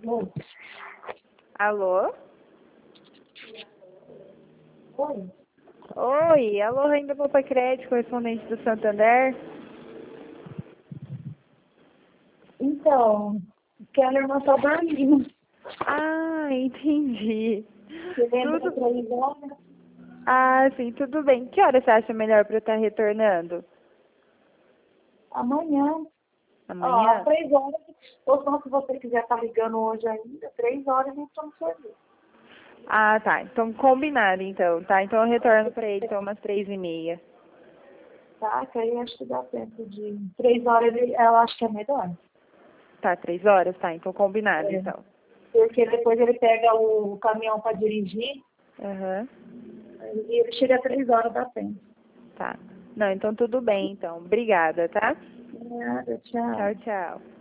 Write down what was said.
Oi. Alô? Oi. Oi, alô, Renda Poupa Crédito, correspondente do Santander. Então, que a minha irmã tá dormindo. Ah, entendi. Você lembra Tudo... 3 horas? Ah, sim, tudo bem. Que hora você acha melhor para eu estar retornando? Amanhã. Ó, às Amanhã? 3 horas. Ou não, se você quiser estar ligando hoje ainda, 3 horas a gente está no serviço. Ah, tá. Então, combinado, então, tá? Então, eu retorno para ele, então, umas 3h30. Tá? Que aí acho que dá tempo de 3 horas, ela acha que é melhor. Tá, 3 horas? Tá, então, combinado, É. então. Porque depois ele pega o caminhão para dirigir Aham, e ele chega às 3 horas, dá tempo. tá. Não, então, tudo bem, então. Obrigada, tá? Nada, tchau. Tchau, tchau.